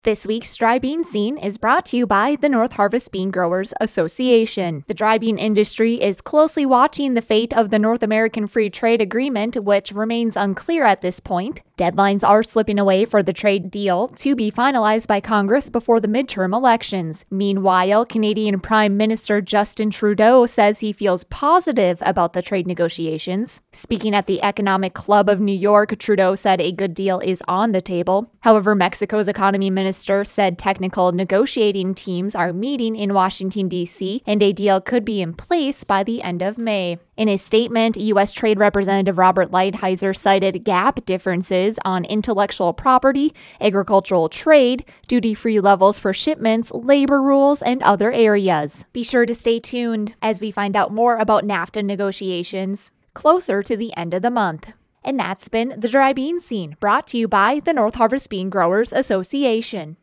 This week's Dry Bean Scene is brought to you by the North Harvest Bean Growers Association. The dry bean industry is closely watching the fate of the North American Free Trade Agreement, which remains unclear at this point. Deadlines are slipping away for the trade deal to be finalized by Congress before the midterm elections. Meanwhile, Canadian Prime Minister Justin Trudeau says he feels positive about the trade negotiations. Speaking at the Economic Club of New York, Trudeau said a good deal is on the table. However, Mexico's economy minister said technical negotiating teams are meeting in Washington, D.C., and a deal could be in place by the end of May. In a statement, U.S. Trade Representative Robert Lighthizer cited gap differences on intellectual property, agricultural trade, duty-free levels for shipments, labor rules, and other areas. Be sure to stay tuned as we find out more about NAFTA negotiations closer to the end of the month. And that's been the Dry Bean Scene, brought to you by the North Harvest Bean Growers Association.